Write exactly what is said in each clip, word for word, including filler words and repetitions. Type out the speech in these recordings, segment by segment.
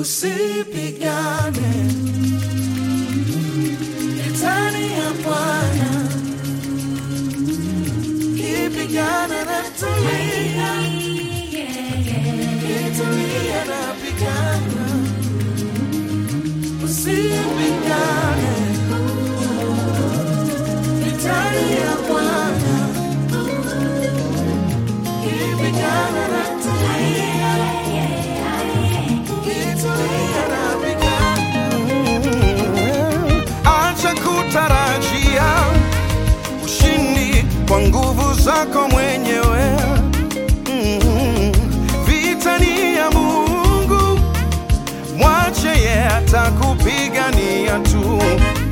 Usipigane vitani ya Bwana, kipigana na tulia, kitulia na pigana. Usipigane vitani ya Bwana, kipigana na tulia, kitulia na pigana. Acha kutarajia ushindi kwa nguvu zako mwenyewe. Mm-hmm. Vita ni ya Mungu, mwache yeye atakupigania tu.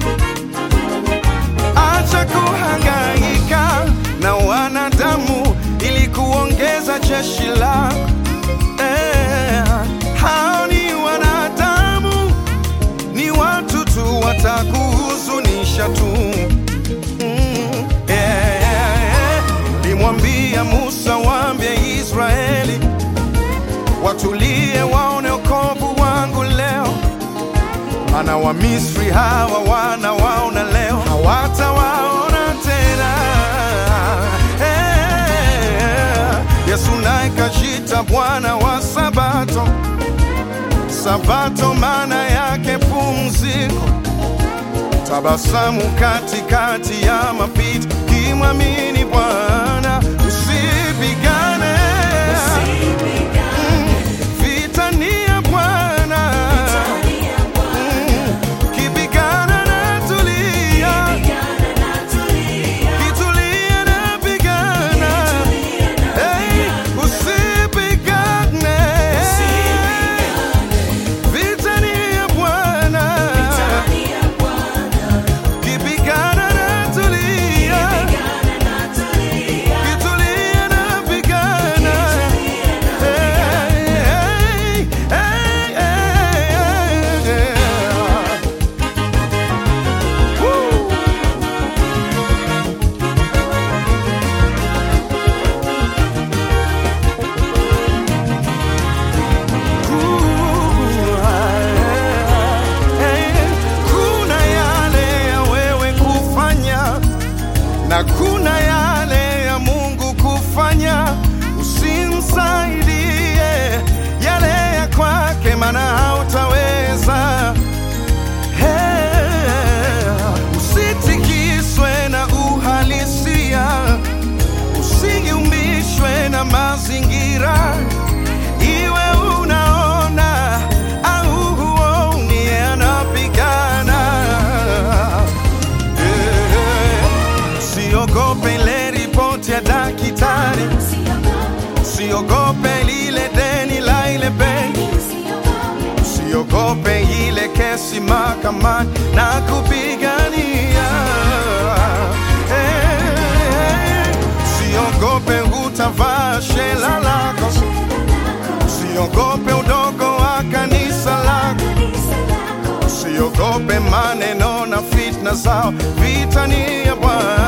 Acha kuhangaika na wanadamu ili kuongeza jeshi lako. Eh, hao ni wanadamu, ni watu tu, watakuhuzunisha tu. Mm, yeah, yeah, yeah. Nimwambia Musa, waambie Israeli watulie, waone wokovu wangu leo. Maana wa Misri hawa wanawaona leo, hawatawaona tena. Yeah. Yesu naye kajita Bwana wa Sabato. Sabato maana yake pumziko, tabasamu katikati ya mapito. Kimwamini Bwana, usipigane. Mm, vita ni ya Bwana. Mm, kipigana na tulia, kitulia na pigana. Hey, usipigane. Vita ni ya Bwana. Kipigana na tulia, kitulia na pigana. Hey, hey, hey, hey, hey. Woo. Kuna yale ya wewe kufanya na kuna yale ya Mungu kufanya. Usimsaidie yale ya kwake, maana hautaweza. Hey, usitikiswe na uhalisia, usiumbishwe na mazingira. Iwe unaona au huoni, yeye anapigana. Eh, usiogope ile ripoti ya daktari, usiogope lile deni la ile benki, usiogope ile kesi mahakamani na kupigania. Eh, usiogope utavaa shela lako, usiogope udogo wa kanisa lako, usiogope maneno na fitna zao. Vita ni ya Bwana.